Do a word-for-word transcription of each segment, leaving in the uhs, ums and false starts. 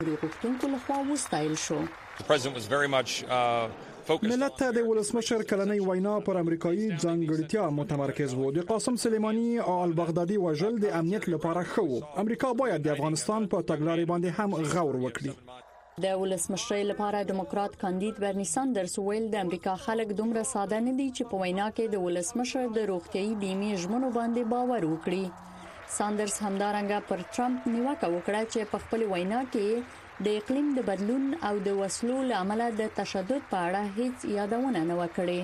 غوښتونکو لخوا وستایل شو. ملت ته د ولسمشر کلنۍ وینا پر امریکایي ځانګړتیا متمرکز و. د قاسم سلیمانی او البغدادي وژل د امنیت لپاره ښه و. امریکا باید د افغانستان په تګلارې باندې هم غور وکړي. د ولسمشر لپاره دموکرات کاندید برني ساندرز ویل د امریکا خلک دومره ساده نه دي چې په وینا کې د ولسمشر د روغتيایي بیمې ژمنو باندې باور وکړي. ساندرز همدارنګه پر ټرمپ نیوکه وکړه چې په خپل وینا کې د اقلیم د بدلون او د وسلو لامل د تشدد په اړه هیڅ یادونه نه وکړي.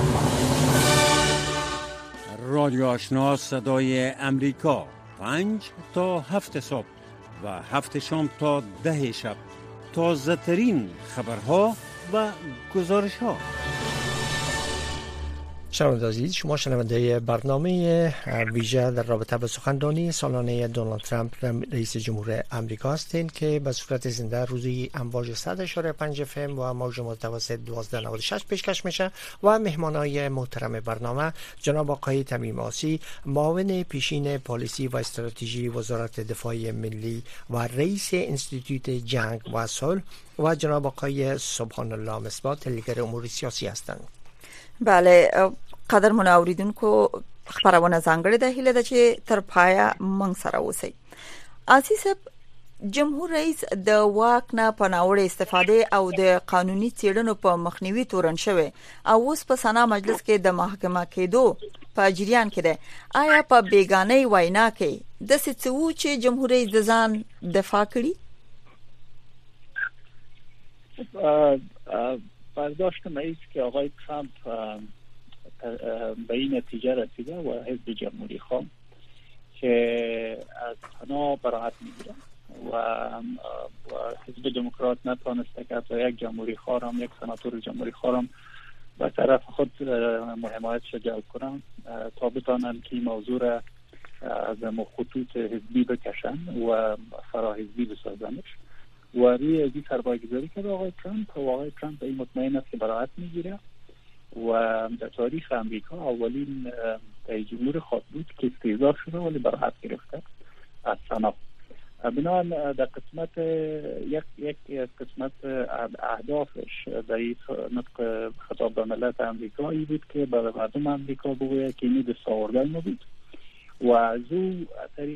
رادیو آشنا صدای امریکا پنج تا هفت صبح و هفت شام تا ده شب تازه ترین خبرها و گزارش ها. شنوندگان عزیز، شما شنونده برنامه ویژه در رابطه با سخنرانی سالانه دونالد ترامپ رئیس جمهور آمریکا هستید که به صورت زنده روزی امواج صد اشاره پنج اف ام و موج متوسط دوازده نود و شش پیشکش میشه و مهمانای محترم برنامه جناب آقای تمیم آسی، معاون پیشین پالیسی و استراتژی وزارت دفاع ملی و رئیس انستیتوت جنگ و صلح و جناب آقای سبحان الله مصباح، تحلیلگر امور سیاسی هستند. بله، قدر منوریدونکو خبرونه ځانګړې ده، هیله ده چې تر پایه موږ سره اوسئ. عزیز جمهور رئیس د واک نه په ناوړه استفاده او د قانوني څېړنو په مخنیوي تورن شوی او اوس په سنا مجلس کې د محاکمه کېدو په جریان کې ده. آیا په بیگانه وینا کې د څه و چې جمهور رئیس د ځان دفاع کړي؟ برداشتم این است که آقای ترامپ به این نتیجه رسیده و حزب جمهوری خواه که از پناه براحت میگیره و حزب دموکرات نتوانسته که تا یک جمهوری خواه هم یک سناتور جمهوری خواه هم به طرف خود حمایتش جلب کنن تا بتانند که این موضوع را از خطوط حزبی بکشن و فراحزبی بسازنش. و روی ازی سرمایه گذاری کرده آقای ترامپ و آقای ترامپ به این مطمئن است که براحت میگیره و در تاریخ امریکا اولین رئیس جمهور خود بود که استعزا شده ولی براحت گرفته از سنا. بنابراین در قسمت یک یک قسمت اهدافش در این نطق خطاب به ملت امریکایی بود که برای مردم امریکا بگوید که این دستاوردهای نبود و از او طریق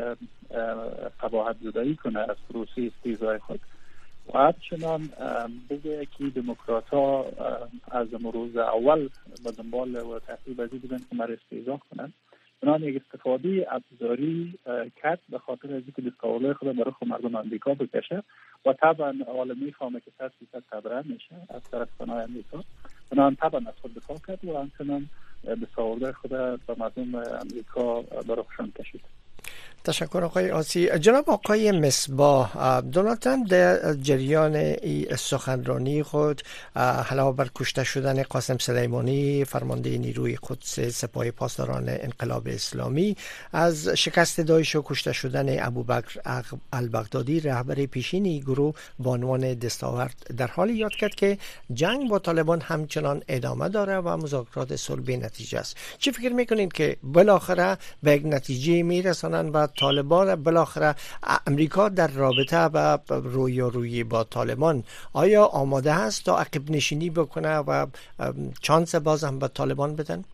قباحت زدایی کنه از پروسه استیضای خود و همچنان بگه که دموکرات ها از روز اول به دنبال و تحقیب ازی بودن که مرا استیضا کنن. بنابراین یک استفاده ابزاری کرد به خاطر ازی که دستاوردهای خود برای خود مردم امریکا بکشه و طبعا عالمی فهمه که صد فیصد تبرئه میشه از طرف سنای امریکا. بنابراین طبعا از خود دفاع کرد و همچنان دستاوردهای خود به مردم امریکا برای خودشان کشید. تشکر آقای آسی. جناب آقای مصباح، دونالد ترامپ در جریان سخنرانی خود علاوه بر کشته شدن قاسم سلیمانی فرمانده نیروی قدس سپاه پاسداران انقلاب اسلامی، از شکست داعش و کشته شدن ابوبکر البغدادی رهبر پیشین گروه به عنوان دستاورد در حالی یاد کرد که جنگ با طالبان همچنان ادامه داره و مذاکرات صلح بی نتیجه است. چی فکر میکنید که بالاخره به یک نتیجه میرسانند و طالبان بالاخره امریکا در رابطه با رویارویی با طالبان آیا آماده هست تا عقب نشینی بکنه و چانس باز هم به طالبان بدن؟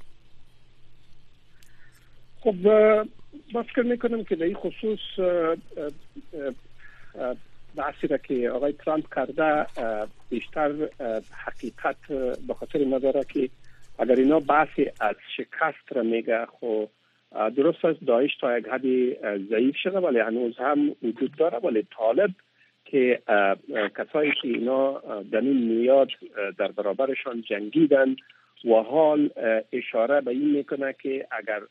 خب باز فکر میکنم که در این خصوص بحثی را که آقای ترامپ کرده بیشتر حقیقت به خاطر نداره که اگر اینا بحثی از شکست را میگه خب درست است داعش تا یک حد ضعیف شده ولی هنوز هم وجود داره، ولی طالب که کسایی که اینا در این میاد در برابرشان جنگیدن و حال اشاره به این میکنه که اگر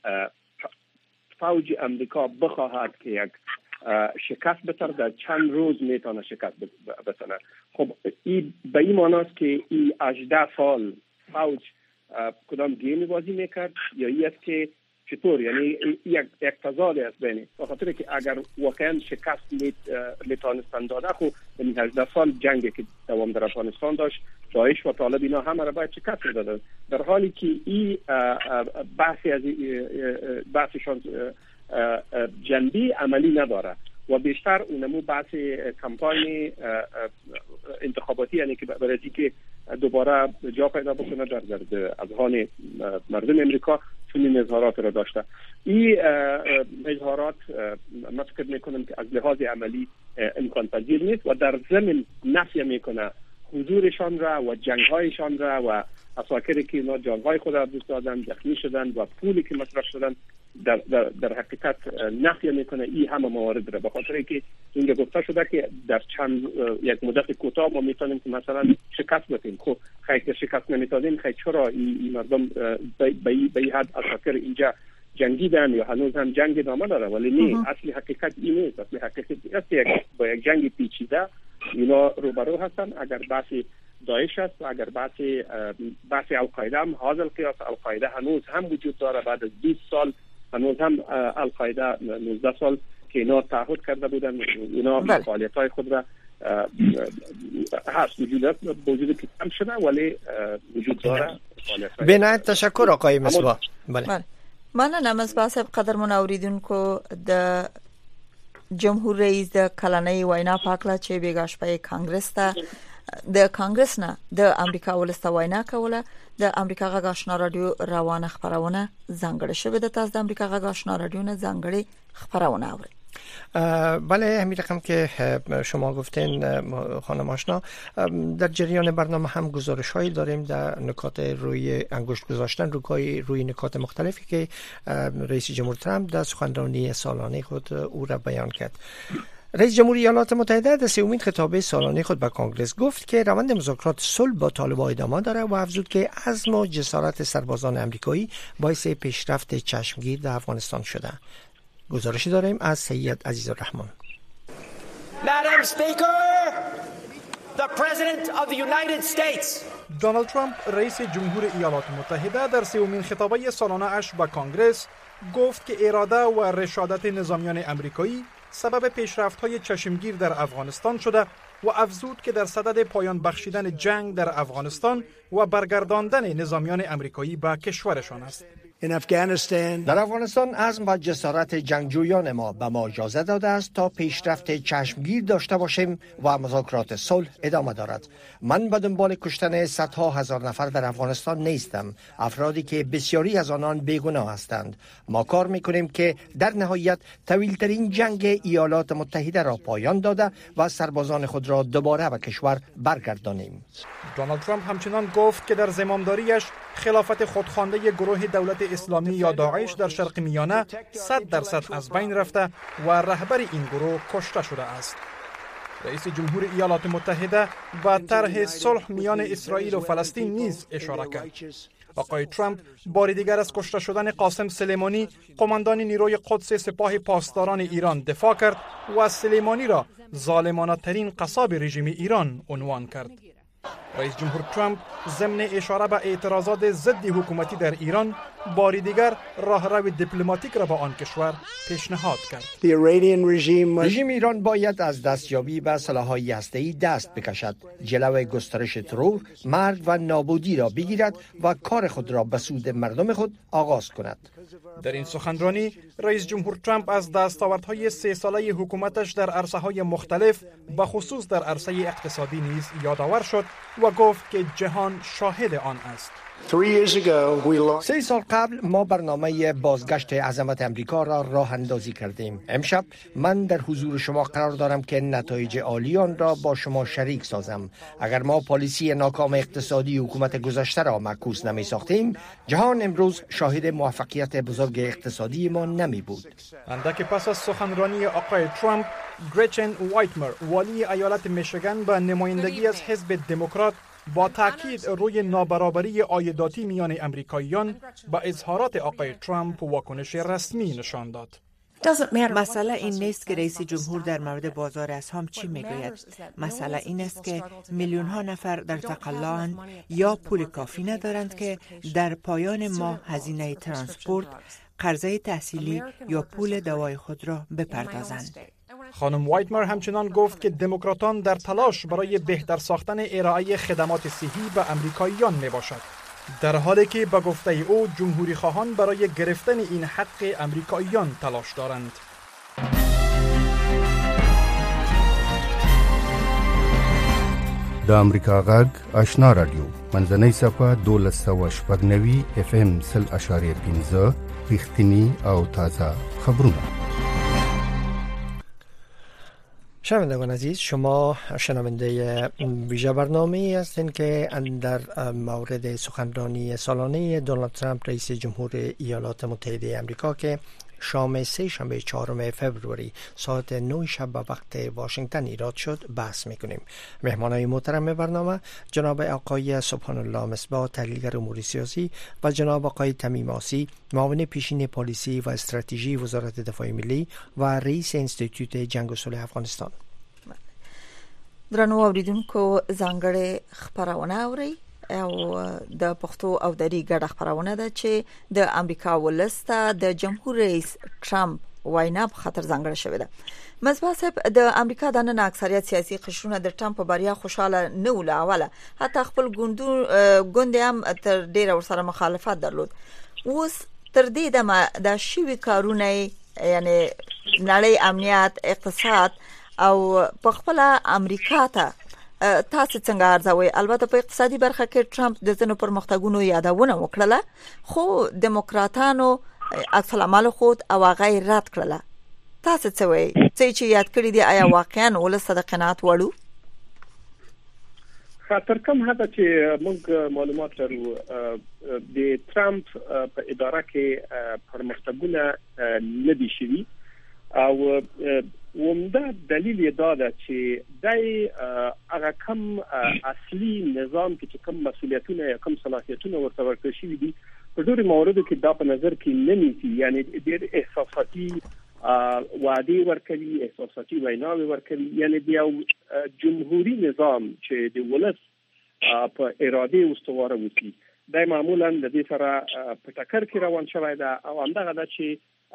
فوج امریکا بخواهد که یک شکست بتره در چند روز میتونه شکست بتره. خب این به این معناست که این هجده سال فوج کدام گیمی بازی میکرد یا این است که چطور، یعنی یک یک تضاد است بین به خاطر که اگر واقعا شکست لیتانستان داده خو این هجده سال جنگی که دوام در افغانستان داشت داعش و طالب اینا همه را باید شکست دادن، در حالی که این بحثی از بحثشان جنبی عملی نداره و بیشتر اونمو بحث کمپاین انتخاباتی، یعنی که برای که دوباره جا پیدا بکنه در در اذهان مردم امریکا، چون این اظهارات را داشته. این اظهارات من فکر میکنم که از لحاظ عملی امکان پذیر نیست و در ضمن نفی میکنه حضورشان را و جنگ‌هایشان را و اساکری که اینا جان‌های خود را دست دادن، زخمی شدن و پولی که مصرف شدن در, در, در حقیقت نفی میکنه این همه موارد را، به خاطر اینکه اینجا گفته شده که در چند یک مدت کوتاه ما میتونیم که مثلا شکست بدیم. خب خیلی شکست نمیتونیم، خیلی چرا این مردم به این حد اساکر اینجا جنگیدن یا هنوز هم جنگ ادامه داره؟ ولی نه، اصلی حقیقت این نیست. اصلی حقیقت است با یک جنگ پیچیده اینا روبرو هستن. اگر بحث داعش است و اگر بحث بحث القاعده هم حاصل قیاس القاعده هنوز هم وجود داره، بعد از بیست سال هنوز هم القاعده نوزده سال که اینا تعهد کرده بودن، اینا فعالیت‌های خود را هست وجود است، وجود که کم شده ولی وجود داره. بنایت تشکر آقای مصباح. بله مننه مصباح صاحب. قدرمن اوریدونکو د جمهور رئیس د کلنۍ وینا پاکله چې بیګاش په کانګرس ته د کانګرس نه د امریکا ولسته وینا کوله. د امریکا غږ آشنا رادیو روانه خبرونه ځانګړې شوه. د تاسو د امریکا غږ آشنا رادیو نه ځانګړې خبرونه اورئ. بله همین رقم که شما گفتین خانم آشنا، در جریان برنامه هم گزارش هایی داریم در نکات روی انگشت گذاشتن روی روی نکات مختلفی که رئیس جمهور ترامپ در سخنرانی سالانه خود او را بیان کرد. رئیس جمهور ایالات متحده در سومین خطابه سالانه خود به کانگرس گفت که روند مذاکرات صلح با طالبان ادامه دارد و افزود که عزم و جسارت سربازان آمریکایی باعث پیشرفت چشمگیر در افغانستان شده. گزارشی داریم از سید عزیزالرحمن. Madam Speaker, the President of the United States. دونالد ترامپ رئیس جمهور ایالات متحده در سومین خطابه سالانه اش به کانگرس گفت که اراده و رشادت نظامیان آمریکایی سبب پیشرفت‌های چشمگیر در افغانستان شده و افزود که در صدد پایان بخشیدن جنگ در افغانستان و برگرداندن نظامیان آمریکایی به کشورشان است. در افغانستان عزم و جسارت جنگجویان ما به ما اجازه داده است تا پیشرفت چشمگیر داشته باشیم و مذاکرات صلح ادامه دارد. من به دنبال کشتن صدها هزار نفر در افغانستان نیستم، افرادی که بسیاری از آنان بیگناه هستند. ما کار میکنیم که در نهایت طویل‌ترین جنگ ایالات متحده را پایان داده و سربازان خود را دوباره به کشور برگردانیم. دونالد ترامپ همچنان گفت که در زمامداریش خلافت خودخوانده گروه دولت اسلامی یا داعش در شرق میانه صد درصد از بین رفته و رهبر این گروه کشته شده است. رئیس جمهور ایالات متحده به طرح صلح میان اسرائیل و فلسطین نیز اشاره کرد. آقای ترامپ بار دیگر از کشته شدن قاسم سلیمانی، قماندان نیروی قدس سپاه پاسداران ایران دفاع کرد و از سلیمانی را ظالمانه ترین قصاب رژیم ایران عنوان کرد. رئیس جمهور ترامپ ضمن اشاره به اعتراضات ضد حکومتی در ایران بار دیگر راهرو دیپلماتیک را به آن کشور پیشنهاد کرد. رژیم ایران باید از دستیابی به سلاح‌های هسته‌ای دست بکشد، جلوی گسترش ترور، مرگ و نابودی را بگیرد و کار خود را به سود مردم خود آغاز کند. در این سخنرانی رئیس جمهور ترامپ از دستاوردهای سه ساله حکومتش در عرصه‌های مختلف به خصوص در عرصه اقتصادی نیز یادآور شد و گفت که جهان شاهد آن است. سه سال قبل ما برنامه بازگشت عظمت امریکا را راه اندازی کردیم. امشب من در حضور شما قرار دارم که نتایج عالی آن را با شما شریک سازم. اگر ما پالیسی ناکام اقتصادی حکومت گذشته را معکوس نمی ساختیم، جهان امروز شاهد موفقیت بزرگ اقتصادی ما نمی بود. اندک پس از سخنرانی آقای ترامپ، گریچن وایتمر والی ایالت میشیگان به نمایندگی از حزب دموکرات با تاکید روی نابرابری عایداتی میان امریکاییان با اظهارات آقای ترامپ واکنش رسمی نشان داد. مسئله این نیست که رئیس جمهور در مورد بازار اسهام چی میگوید. مسئله این است که میلیون ها نفر در تقلااند یا پول کافی ندارند که در پایان ماه هزینه ترانسپورت، قرضه تحصیلی یا پول دوای خود را بپردازند. خانم وایتمر همچنان گفت که دموکراتان در تلاش برای بهتر ساختن ارائه خدمات صحی به امریکاییان می باشد، در حالی که به گفته او جمهوری خواهان برای گرفتن این حق امریکاییان تلاش دارند. د امریکا غږ آشنا رادیو منځنۍ صفه دولس سوه شپږ نوي اف ام سل اشاریه پنځه رښتینی او تازه خبرونه. شنوندگان عزیز، شما شنونده ویژه برنامه هستین که در مورد سخنرانی سالانه دونالد ترامپ رئیس جمهور ایالات متحده آمریکا که شام سه شنبه چهارم فوریه ساعت نه شب به وقت واشنگتن ایراد شد بحث میکنیم. مهمانای محترم برنامه جناب آقای سبحان الله مصباح، تحلیلگر امور سیاسی، و جناب آقای تمیم آسی، معاون پیشین پالیسی و استراتژی وزارت دفاع ملی و رئیس انستیتوت جنگ و صلح افغانستان. درنو اوریدونکو، ځانګړې خبرونه اوري او د پښتو او دری ګډه خبرونه ده چې د امریکا ولسته د جمهور رئیس ټرمپ وینا په خاطر ځانګړې شوې ده. مصباح صاحب، د امریکا د نن اکثریت سیاسي قشرونه د ټرمپ په بریا خوشاله نه ولاوله، حتی خپل ګوندو ګوند هم تر ډیره ورسره مخالفت درلود. اوس تر دې دمه د شوي کارونه یعنی نړۍ امنیت، اقتصاد او په خپل امریکا ته تاسو څنګه ارزوي؟ البته په اقتصادي برخه کې ټرمپ د ځینو پرمختګونو یادونه وکړه، خو دموکراتانو عکس العمل خود او هغه رد کړله. تاسو څه وایي؟ څه چې یاد کړی دی آیا واقعا ولسته د قناعت وړو؟ خاطر کوم هدا چې موږ معلومات لرو د ټرمپ په اداره کې پرمختګونه نه دي شوي او ومده دلیل یې دا ده چې دای هغه کم اصلي نظام کې کم مسولیتونه یا کم صلاحیتونه ورته ورکړل شوي دي په ډېر موردو کې دا په نظر کې نه نیسي، یعنی ډېر احساساتي وعده ورکوي، احساساتي ویناوې ورکوي، یعنی د یو جمهوریت نظام چې د ولس په اراده استواره وسی دای معمولا د دې سره په ټکر کې روان شوی دا او همدغه دا چې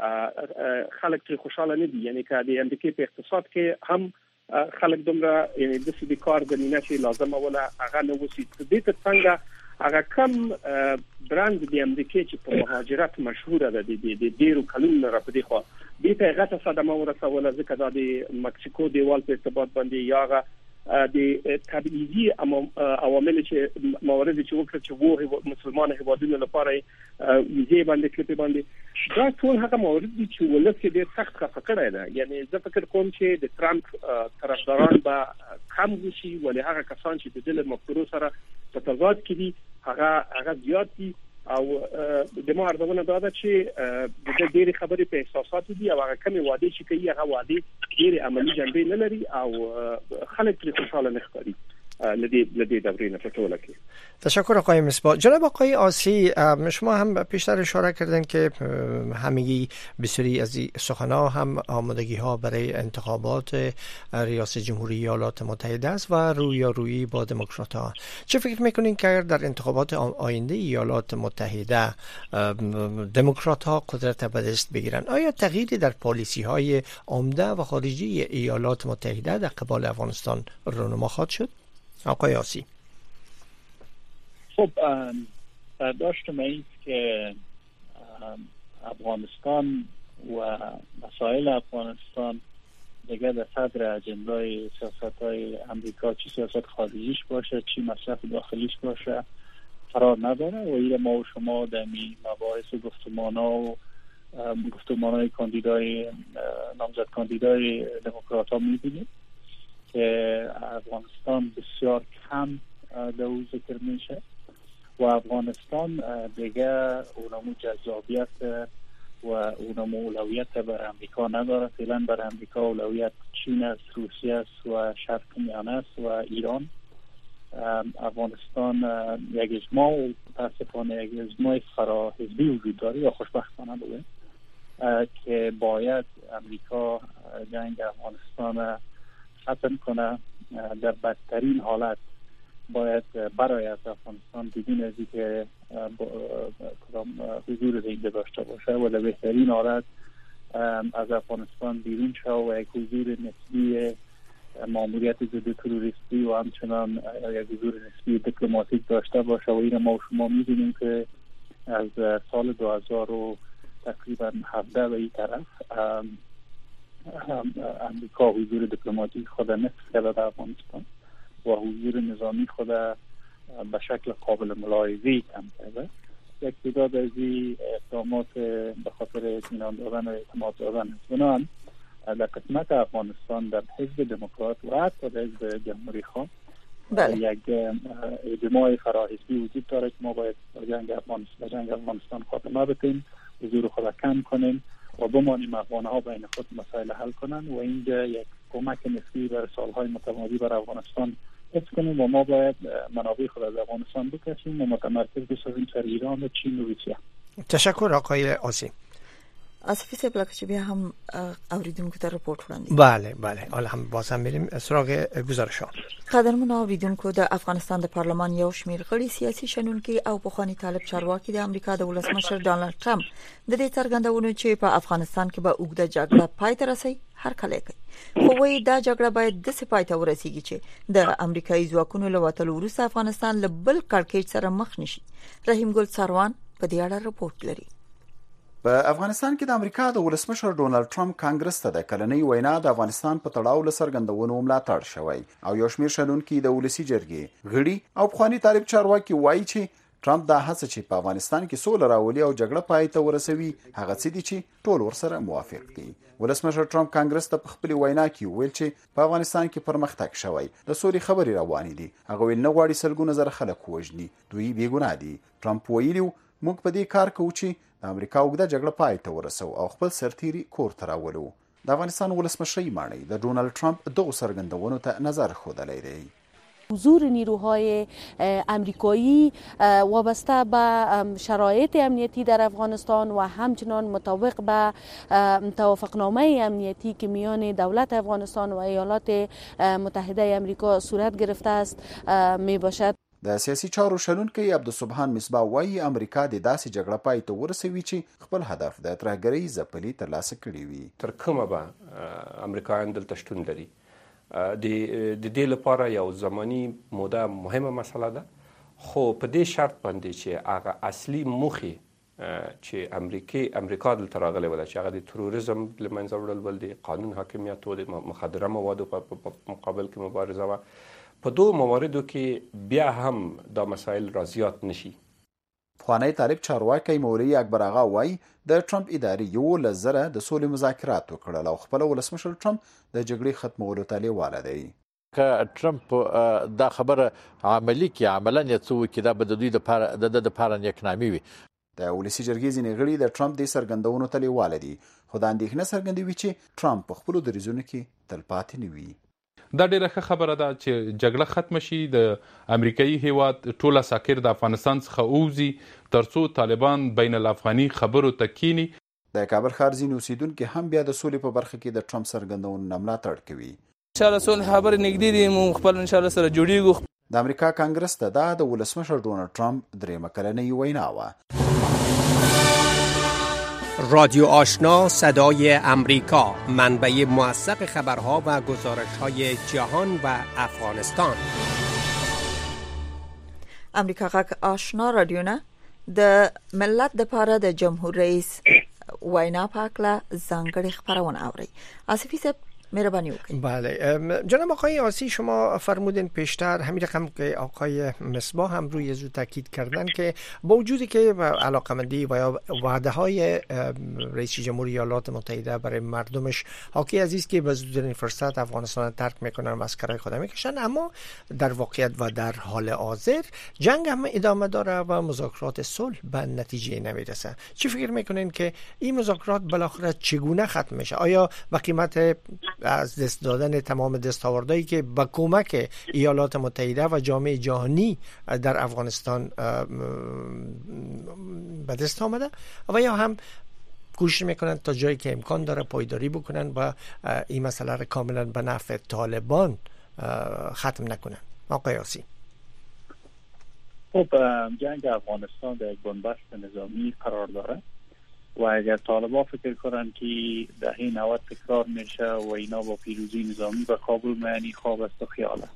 خلک تر خوشاله نه دي، یعنی که د امریکای په اقتصاد کې هم خلک دومره یعنی د سې کار غنینه چې لازمه ولا هغه نه وسی. د دې څنګه هغه کم برند د امریکای چې په مهاجرت مشهوره ده د ډیرو کلونو را پدې خو دې ته غته صدمه ورسوله ځکه دا د مکسیکو دیوال په ارتباط باندې یاغه د تبعیضي عوامل چې موارد چې وکړه چې وو مسلمان هیوادونو لپاره ویزه باندې کلیپ باندې دا ټول هغه موارد دي چې ولکه ډېر سخت خفه کړی ده. یعنی زه فکر کوم چې د ټرمپ طرفداران به کم وشي، ولې هغه کسان چې د دې مفکورو سره په تضاد کې دي هغه هغه زیات دي او د ما ارزونه دا ده چې د ډېری خبرې په احساساتو دي او هغه کمی وعده چې کوي هغه وعده ډېری عملی جنبې نه لري او خلک پرې خوشاله نه ښکاري لدی لدی دورین فتوله کی. تشکر آقای مصباح. جناب آقای آسی، شما هم پیشتر اشاره کردن که همگی بسیاری از سخنها هم آمادگی ها برای انتخابات ریاست جمهوری ایالات متحده است و رویارویی با دموکرات ها. چه فکر میکنین که در انتخابات آینده ایالات متحده دموکرات ها قدرت به دست بگیرن، آیا تغییری در پالیسی های عمده و خارجی ایالات متحده در قبال افغانستان رونما خواهد شد؟ آقای آسی. خب برداشت من است که افغانستان و مسائل افغانستان دیگه در صدر اجندای سیاست‌های امریکا، چی سیاست خارجیش باشه چی مصرف داخلیش باشه، قرار نداره و این ما و شما در می مباحث گفتمان‌ها و گفتمان‌های کاندیدای نامزد کاندیدای دموکرات‌ها می‌بینیم که افغانستان بسیار کم در او ذکر میشه و افغانستان دیگه اونمو جذابیت و اونمو اولویت بر امریکا نداره. فعلا بر امریکا اولویت چین است، روسیه است و شرق میانه است و ایران. افغانستان یک اجماع و متاسفانه یک اجماع فراحزبی وجود داره یا خوشبختانه بوده که باید امریکا جنگ افغانستان ختم کنه. در بدترین حالت باید برای از افغانستان بدون از اینکه حضور زنده داشته باشه و در بهترین حالت از افغانستان بیرون شد و یک حضور نسبی ماموریت ضد تروریستی و همچنان یک حضور نسبی دیپلماتیک داشته باشه و این ما و شما می‌دونیم که از سال دو هزار و تقریبا هفده به این طرف امریکا حضور دیپلماتیک خود نصف کرده در افغانستان و حضور نظامی خود به شکل قابل ملاحظه‌ای کم کرده. یک تعداد از این اقدامات به خاطر اطمینان دادن و اعتماد دادن حزبان در قسمت افغانستان در حزب دموکرات و حتی در حزب جمهوری خواه بله. یک اجماع فراحزبی وجود داره که ما باید جنگ افغانستان جنگ افغانستان خاتمه بدیم، حضور خود کم کنیم و بمانیم افغان‌ها بین خود مسائل حل کنن و اینجا یک کمک نسبی برای سالهای متمادی برای افغانستان حفظ کنیم و ما باید منابع خود از افغانستان بکشیم و متمرکز بسازیم سر ایران و چین و روسیه. تشکر آقای آسی. آصفی صاحب لکه چې بیا هم اوریدونکو ته رپورټ وړاندې. بله بله حالا هم باز هم میریم سراغ گزارشات. قدرمن اوریدونکو د افغانستان د پارلمان یو شمیر غړي سیاسي شنونکي او پخوانی طالب چارواکي د امریکا د ولسمشر ډانلډ ټرمپ د دې څرګندونو چې په افغانستان کې به اوږده جګړه پای ته رسي هر کله کوي. خو وایي دا جګړه باید د سپای ته ورسیږي چې د امریکایي ځواکونو له وټلو وروسته افغانستان له بل کړکېچ سره مخ نشي. رحیم ګل سروان په دې اړه رپورټ لري. په افغانستان کې د امریکا د ولسمشر ډونالد ټرمپ کانګرس ته د کلنۍ وینا د افغانستان په تړاو له څرګندونو ملاتړ شوی او یو شمېر شنونکي د ولسي جرګې غړي او پخواني طالب چارواکي وایي چې ټرمپ دا هڅه چې په افغانستان کې سوله راولي او جګړه پای ته ورسوي هغه څه دي چې ټول ورسره موافق دي. ولسمشر ټرمپ کانګرس ته په خپل وینا کې ویل چې په افغانستان کې پرمختګ شوی، د سولې خبرې روانې دي. هغه ویل نه غواړي سلګونه زره خلک ووژني، دوی بې ګناه دي. ټرمپ ویلي موږ په دې کار کوو چې د امریکا اوږده جګړه پای ته ورسو او خپل سرتیري کور ته راولو. د افغانستان ولسمشرۍ ماڼۍ د ډونالد ټرمپ دغو څرګندونو ته نظر ښودلی دی. حضور نیروهای امریکایی وابسته به شرایط امنیتی در افغانستان و همچنان مطابق به توافقنامه امنیتی که میان دولت افغانستان و ایالات متحده امریکا صورت گرفته است می باشد. د سیاسي چارو شنونکی عبدالسبحان مصباح وایي امریکا د داسې جګړه پای ته ورسوي چې خپل هدف د ترهګرۍ ځپلي ترلاسه کړي وي. تر کومه به امریکایان دلته شتون لري د دې لپاره یو زماني موده مهمه مسله ده، خو په دې شرط باندې چې هغه اصلي موخې چې امریکای امریکا دلته راغلی ولا چې هغه د تروریزم له منځه وړل ول دي، قانون حاکمیت او د مخدره موادو په مقابل کې مبارزه و. په دوه مواردو کې بیا هم دا مسایل را زیات نشي. پخوانی طالب چارواکی مولوي اکبر آغا وایي د ټرمپ ادارې یولس زره د سولې مذاکرات وکړل او خپل ولسمشر ټرمپ د جګړې ختمولو ته لیواله دی. که ټرمپ دا خبره عملي کړي، عملاً یې څه وکړي، دا به د دوی د د دپاره نیکنامي وي. د ولسي جرګې ځینې غړي د ټرمپ دې څرګندونو ته لیواله دي، خو دا اندېښنه څرګندوي چې ټرمپ په خپلو دریځونو کې تلپاتې نه وي. دا ډیره ښه خبره ده چې جګړه ختم شي، د امریکایي هیواد ټوله ساکر د افغانستان څخه اوزي ترڅو طالبان بین الافغاني خبرو ته کینی. د کابل ښار ځینې اوسیدونکي هم بیا د سولې په برخه کې د ټرمپ څرګندونو نه ملاتړ کوي. ان شاء الله صلح خبرې نږدې دي، موږ خپل ان شاء الله سره جوړیږو. د امریکا کانګرس ته دا د ولسمشر ډونالد ټرمپ درېیمه کلنۍ وینا وه. رادیو آشنا صدای امریکا، منبع موثق خبرها و گزارش‌های جهان و افغانستان. امریکا غږ آشنا رادیو نه د ملت د پاره د جمهور رئیس وینا پاکله ځانګړي خبرونه اوري. آصفی صاحب مهربانی وکړئ. بله جناب آقای آسی، شما فرمودین پیشتر همین رقم که آقای مصباح هم روی زو تاکید کردن که با وجودی که علاقمندی و یا وعده های رئیس جمهوری ایالات متحده برای مردمش حاکی از است که به زودترین فرصت افغانستان ترک میکنن و اسکرای خود میکشن، اما در واقعیت و در حال حاضر جنگ هم ادامه داره و مذاکرات صلح به نتیجه نمیرسه. چی فکر میکنین که این مذاکرات بالاخره چگونه ختم میشه؟ آیا با قیمت از دست دادن تمام دستاوردهایی که با کمک ایالات متحده و جامعه جهانی در افغانستان به دست آمده، و یا هم کوشش میکنن تا جایی که امکان داره پایداری بکنن و این مسئله را کاملا به نفع طالبان ختم نکنن؟ آقای آسی. خب جنگ افغانستان در یک بنبست نظامی قرار داره و اگر طالبان فکر کنن که دهه نود تکرار میشه و اینا با پیروزی نظامی به کابل میانی، خواب است و خیاله.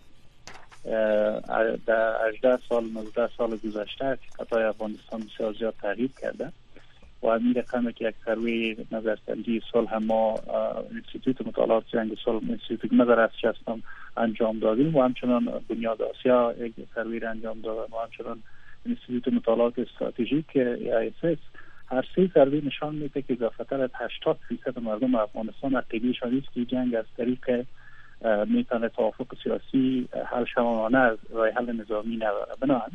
در هجده سال نوزده سال گذشته که قطعه افغانستان بسیار زیاد تغییر کرده و این رقم که یک سروی نظرسنجی صلح ما انستیتوت مطالعات جنگ صلح انستیتوت نظر از شستم انجام دادیم و همچنان بنیاد آسیا یک سروی را انجام دادن و همچنان انستیتوت مطالعات استراتژیک ای آی اس اس هر سه سروی نشان میده که اضافه‌تر از هشتاد درصد مردم افغانستان عقیده‌شان است که جنگ از طریق میتونه توافق سیاسی حل شوانه از راه حل نظامی نداره. بنابراین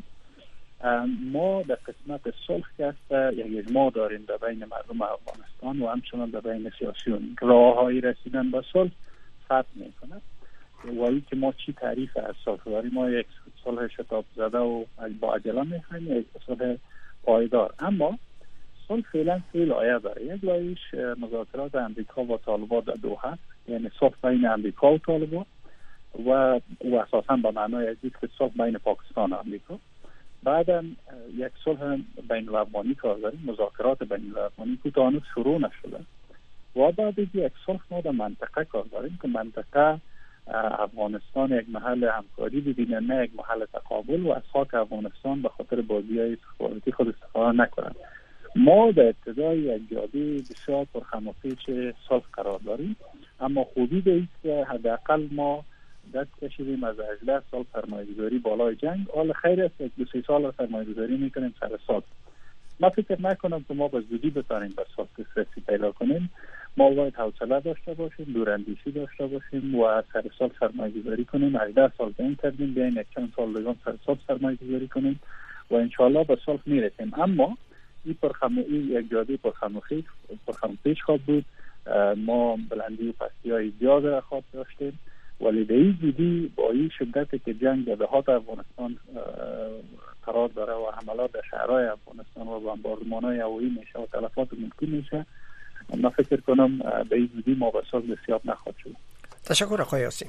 ما در قسمت صلح که است یک اجماع داریم در بین مردم افغانستان و همچنان در بین سیاسیون. راه‌های رسیدن به صلح فرق میکنه و این که ما چی تعریف از صلح داریم. ما یک صلح شتاب زده و با عجله میخوایم، یک صلح پایدار. اما صلح فعلا سه لایه داره. یک لایه‌اش مذاکرات امریکا و طالبان در دوحه، یعنی صلح بین امریکا و طالبان و و اساساً به معنای از اینکه صلح بین پاکستان و امریکا. بعدا یک صلح بین الافغانی کار داریم، مذاکرات بین الافغانی که تا هنوز شروع نشده و بعد یک صلح ما در منطقه کار داریم که منطقه افغانستان یک محل همکاری ببینه، نه یک محل تقابل و از خاک افغانستان به خاطر بازی‌های استخباراتی خود استفاده نکنند. ما در ابتدای یک جاده بسیار پرخم و پیچ صلح قرار داریم، اما خوبی به این که حداقل ما دست کشیدیم از هجده سال سرمایه‌گذاری بالای جنگ. حال خیر است یک دو سه سال سرمایه‌گذاری میکنیم سر صلح. ما فکر نکنم که ما به زودی بتونیم به صلح دسترسی پیدا کنیم. ما باید حوصله داشته باشیم، دوراندیشی داشته باشیم و سر صلح سرمایه‌گذاری کنیم. هجده سال بین کردیم، بیاین یک چند سال دیگه سر صلح سرمایه‌گذاری کنیم و ان شاء الله به صلح میرسیم. اما این پرخم این یک جاده پرخم و پیچ پرخم پیچ خواب بود. ما بلندی و پستی های زیاد را خواب داشتیم، ولی به این زودی با این شدتی که جنگ در دهات افغانستان قرار داره و حملات در شهرهای افغانستان و بمباردمان‌های هوایی میشه و تلفات ممکن میشه، من فکر کنم به این زودی ما به صلح دستیاب نخواهد شد. تشکر آقای یاسین.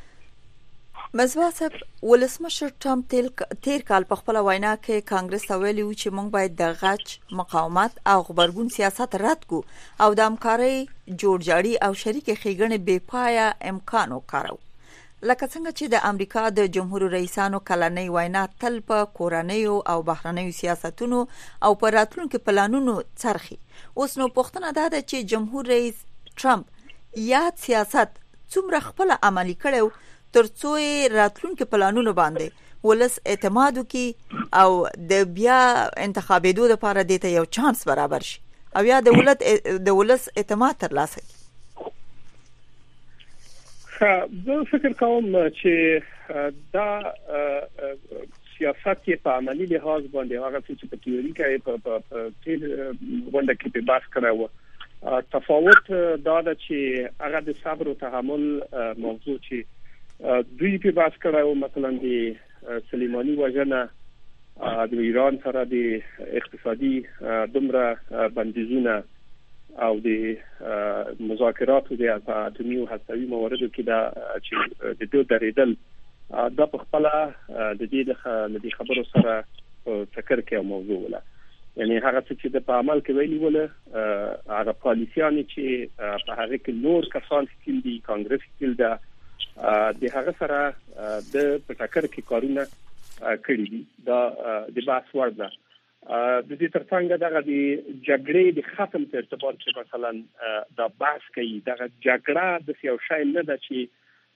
مزبا صاحب، ولسمشر ټرمپ تیر کال په خپل وینا کې کانګرس ته ویلي و چې موږ باید د غچ، مقاومت او غبرګون سیاست رد کو او د همکارۍ جوړجاړي او شریک ښېګڼې بې پایه امکان وکارو. لکه څنګه چې د امریکا د جمهور رئیسانو کلنۍ وینا تل په کورنیو او بهرنیو سیاستونو او په راتلونکو پلانونو څرخي. اوس نو پوښتنه ده ده چې جمهور رئیس ټرمپ یاد سیاست څومره خپل عملي کړو ترڅو راتلونکو پلانونو باندې ولس اعتماد وکي او د بیا انتخابېدو لپاره د ته یو چانس برابر شي او یا د ولت د ولس اعتماد ترلاسه کړي. زه فکر کوم چې دا سیاست په عملی لحاظ باندې هغه چې په تیوري کې په تیر باندې کې په بحث کړو. تفاوت دا ده چې هغه د صبر او تحمل موضوع چې دوی په بحث کړو، مثلا د سلیمانی وژنه د ایران سره د اقتصادي دومره بندیزونه او د مذاکراتو د اتمی او هستوي مواردو کې دا چې د دوی درېدل دا په خپل د دې د خبرو سره فکر کې موضوع ولا، یعنی هغه چې د په عمل کې ویلي ولا هغه پالیسیانی چې په هغه کې نور کسان کې دي کانګرس کې دا د هغه سره د پټاکر کې کارونه کړی دي. دا د بحث وړ ده. د دې ترڅنګ دغه د جګړې د ختم په ارتباط کې مثلا دا بحث کوي دغه جګړه د یو شی نه ده چې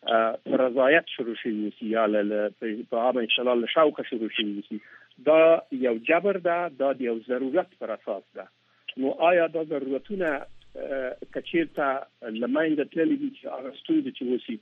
رضایت شروع شي یا په عامه انشاءالله شوق شروع شي. دا یو جبر ده، دا یو ضرورت پر اساس ده. نو آیا دا ضرورتونه کچیرته لمنځه تللي دي چې هغه ستونزې چې وسی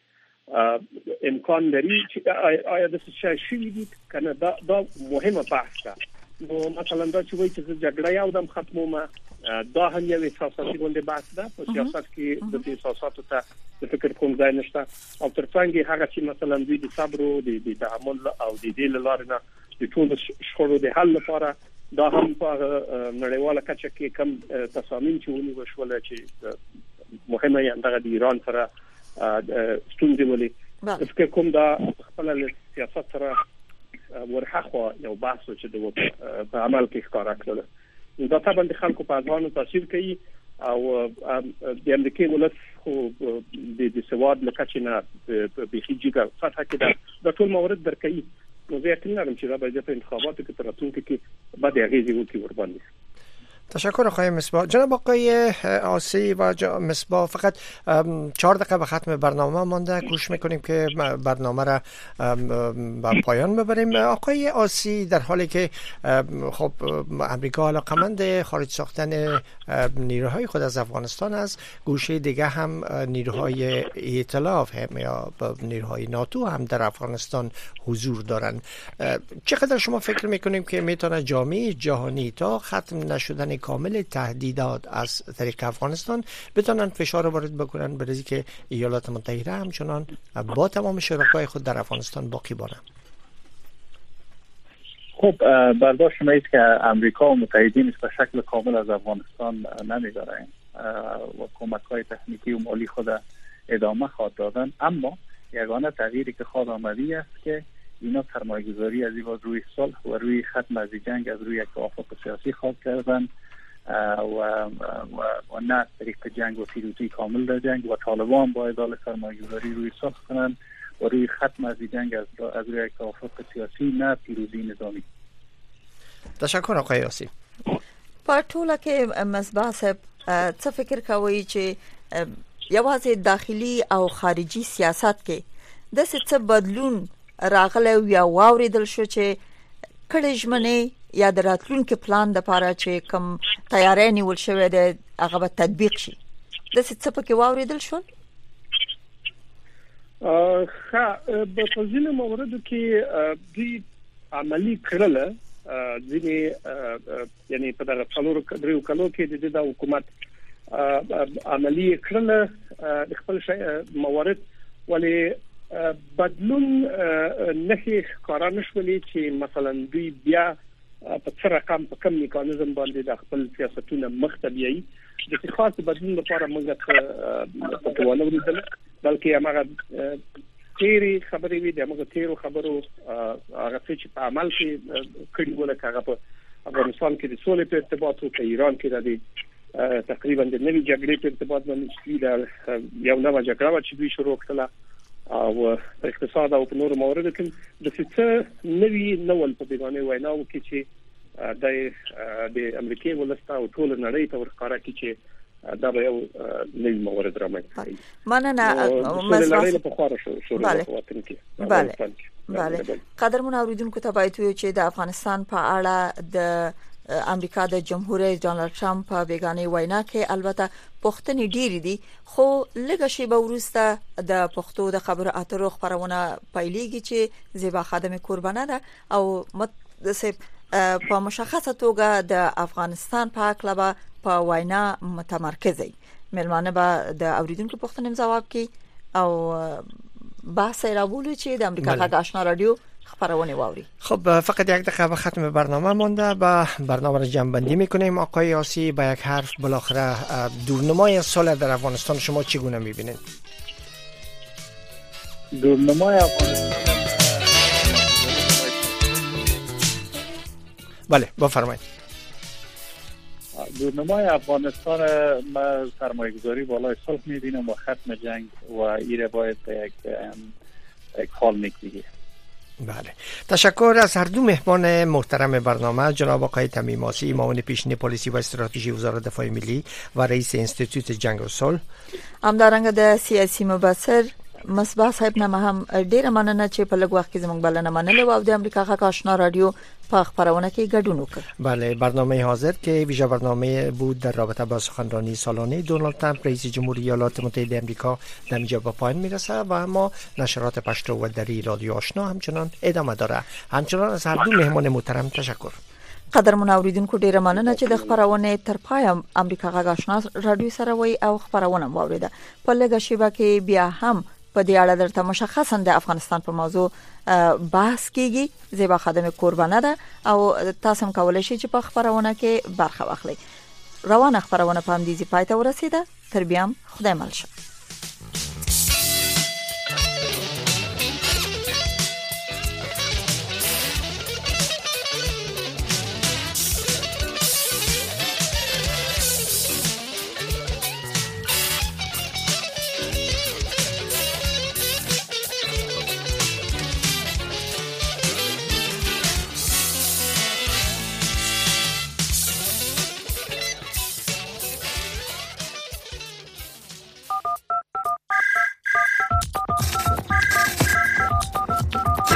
امکان لري چې آیا د څه شي دي کنه؟ دا دا مهمه بحث ده. نو مثلا دا چې وایي چې جګړه یو دم ختمومه، دا هم یو احساساتي غونډه بحث ده. په سیاست کې د احساساتو ته د فکر کوم ځای نشته او ترڅنګ هغه چې مثلا دوی د صبر او د تحمل او د دې لارې نه د ټول شخړو د حل لپاره دا هم په نړیواله کچه کې کم تصامیم چې ونیول شول چې مهمه یې دغه د ایران سره ستونزې ولې فکر کوم دا خپل سیاست سره ورخه یو بحث چې د په عمل کې ښکارا کړل. دا طبعا د خلکو په ځوانو تاثیر کوي او د امریکای ولس خو د سواد لکه نه به هیڅ سطح کې دا ټول موارد درکې. نو زه یقین لرم چې دا به د انتخاباتو کې تراتونکو کې بعد هغه ځای وکړي ور باندې. تشکر آقای مصباح. جناب آقای آسی و مصباح، فقط چهار دقیقه به ختم برنامه مانده، کوشش میکنیم که برنامه را به پایان ببریم. آقای آسی، در حالی که خب امریکا علاقمند خارج ساختن نیروهای خود از افغانستان است، گوشه دیگه هم نیروهای ائتلاف هم یا نیروهای ناتو هم در افغانستان حضور دارند. چقدر شما فکر میکنیم که میتونه جامعه جهانی تا ختم نشدن کامل تهدیدات از طریق افغانستان بتونن فشار وارد بکنن برای که ایالات متحده همچنان با تمام شرکای خود در افغانستان باقی بمانند؟ خب برداشت شما است که امریکا و متحدینش به شکل کامل از افغانستان نمیبرند و کمک‌های تکنیکی و مالی خود ادامه خواهد دادن، اما یگانه تغییری که خواهد آمدی است که اینا سرمایه‌گذاری از این روی صلح و روی ختم از جنگ از روی یک توافق سیاسی خواهد کردن و, و, و نه طریق جنگ و پیروزی کامل در جنگ، و طالبان باید حال سرمایه‌گذاری روی صلح کنن و روی ختم از جنگ از, از روی یک توافق سیاسی، نه پیروزی نظامی. تشکر آقای یاسی. په ټوله کې مصباح صاحب څه فکر کوي چې یوازې داخلي او خارجي سیاست کې د څه بدلون راغلی یا واوریدل شو چې کله ژمنې یا د راتلونکي پلان د پاره چې کوم تیاری نیول شوی دی هغه به تطبیق شي، د څه په کې واوریدل شو؟ ښه، په ځینو موردو کې دوی عملي کړل، ځینې یعنی په دغه څلورو دریو کلو کې د دې حکومت عملي کړل د خپل موارد، ولی بدلون نه ښکارا نشولې چې مثلا دوی بیا په څه رقم په کوم میکانیزم باندې د خپل سیاستونه مخ ته بیایي. د خاص بدلون لپاره موږ په توانه ولیدل، بلکې هغه تیری خبرې وي د موږ تیرو خبرو هغه چې په عمل کې کړي ولا هغه په افغانستان کې د سولې په ارتباط او په ایران کې د تقریبا د نوې جګړې په ارتباط باندې چې یو نوې جګړه چې دوی شروع کړه او په اقتصاد او په نورو موردو کې د څه نوې نوول په بیگانه ویناو کې چې د د امریکای ولسته او ټول نړۍ ته ورکاره کې چې دا به یو نوې مورد رامنځته شي. مننه مسعود. په خاطر شو شروع وطن کې. بله بله قدرمن اوریدونکو ته باید ویو چې د افغانستان په اړه د امریکا د جمهور رئیس ډانلډ ټرمپ په بیگانه وینا کې البته پښتني ډېری دي، خو لږه شی به ورسته د پښتو د خبرو اترو خبرونه پیلېږي چې زیبا خادم قربانه ده او متصف په مشخصه توګه د افغانستان په اړه په وینا متمرکزه ملمانه به د اوریدونکو پښتني جواب کوي او بحث راوړي چې د امریکا غږ آشنا رادیو خبرونه واوري. خب فقط یک دقیقه به ختم برنامه مونده، با برنامه را جمع بندی میکنیم. آقای یاسی با یک حرف بالاخره دورنمای صلح در افغانستان شما چگونه میبینید؟ دورنمای افغانستان بله بفرمایید. دورنمای افغانستان ما سرمایه‌گذاری بالای صلح می‌بینم و ختم جنگ و ایره باید یک یک حال می‌گیره. بله، تشکر از هر دو مهمان محترم برنامه، جناب آقای تمیم آسی، معاون پیشین پالیسی و استراتژی وزارت دفاع ملی و رئیس انستیتوت جنگ و صلح، همدارنګه د سیاسي مبصر مصباح صاحب نه هم ډیره مننه چې په لږ وخت کې زموږ بلنه منلې او د امریکا غږ آشنا رادیو په خبرونه کې ګډون وکړ. بله، برنامه حاضر که ویژه برنامه بود در رابطه با سخنرانی سالانه دونالد ترامپ رئیس جمهوری ایالات متحده آمریکا در اینجا به پایان میرسه و اما نشرات پشتو و دری رادیو آشنا همچنان ادامه داره. همچنان از هر دو مهمان محترم تشکر. قدرمن اوریدونکو ډیره مننه چې د خبرونه تر پای امریکا غږ آشنا رادیو سره وای او خبرونه واوریده. په لږه شیبه کې بیا هم په دې اړه درته مشخصا د افغانستان په موضوع بحث کیږي. زیبا خادم قربانه ده او تاسو هم کولای شئ چې په خبرونه کې برخه واخلئ. روانه خبرونه په همدې ځای پای ته ورسیده. تر بیا خدای مل شه.